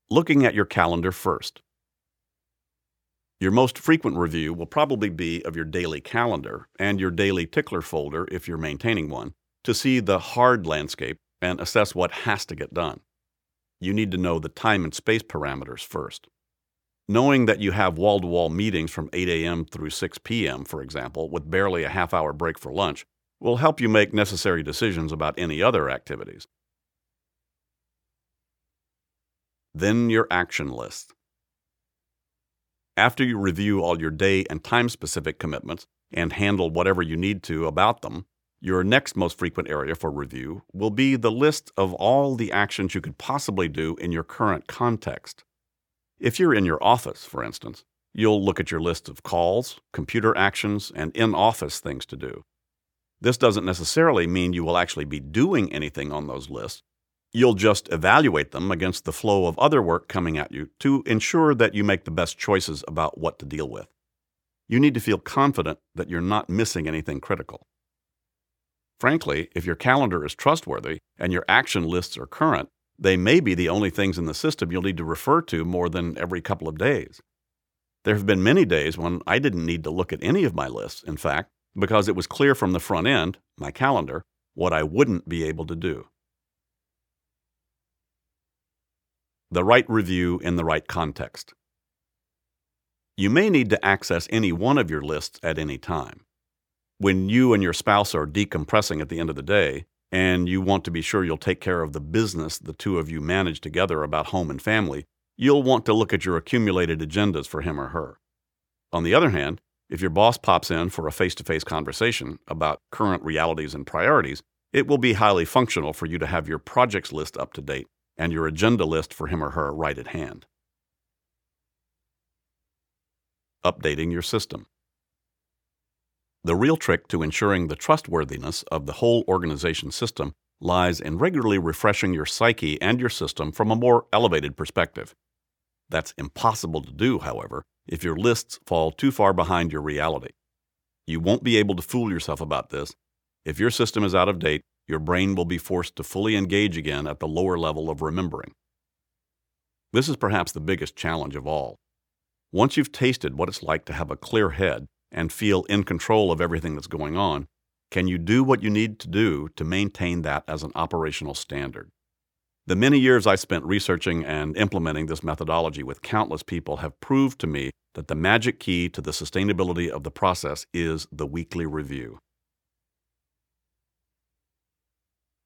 Looking at your calendar first. Your most frequent review will probably be of your daily calendar and your daily tickler folder if you're maintaining one, to see the hard landscape and assess what has to get done. You need to know the time and space parameters first. Knowing that you have wall-to-wall meetings from 8 a.m. through 6 p.m., for example, with barely a half-hour break for lunch, will help you make necessary decisions about any other activities. Then your action list. After you review all your day and time-specific commitments and handle whatever you need to about them, your next most frequent area for review will be the list of all the actions you could possibly do in your current context. If you're in your office, for instance, you'll look at your list of calls, computer actions, and in-office things to do. This doesn't necessarily mean you will actually be doing anything on those lists. You'll just evaluate them against the flow of other work coming at you to ensure that you make the best choices about what to deal with. You need to feel confident that you're not missing anything critical. Frankly, if your calendar is trustworthy and your action lists are current, they may be the only things in the system you'll need to refer to more than every couple of days. There have been many days when I didn't need to look at any of my lists, in fact, because it was clear from the front end, my calendar, what I wouldn't be able to do. The right review in the right context. You may need to access any one of your lists at any time. When you and your spouse are decompressing at the end of the day, and you want to be sure you'll take care of the business the two of you manage together about home and family, you'll want to look at your accumulated agendas for him or her. On the other hand, if your boss pops in for a face-to-face conversation about current realities and priorities, it will be highly functional for you to have your projects list up to date and your agenda list for him or her right at hand. Updating your system. The real trick to ensuring the trustworthiness of the whole organization system lies in regularly refreshing your psyche and your system from a more elevated perspective. That's impossible to do, however, if your lists fall too far behind your reality. You won't be able to fool yourself about this. If your system is out of date, your brain will be forced to fully engage again at the lower level of remembering. This is perhaps the biggest challenge of all. Once you've tasted what it's like to have a clear head and feel in control of everything that's going on, can you do what you need to do to maintain that as an operational standard? The many years I spent researching and implementing this methodology with countless people have proved to me that the magic key to the sustainability of the process is the weekly review.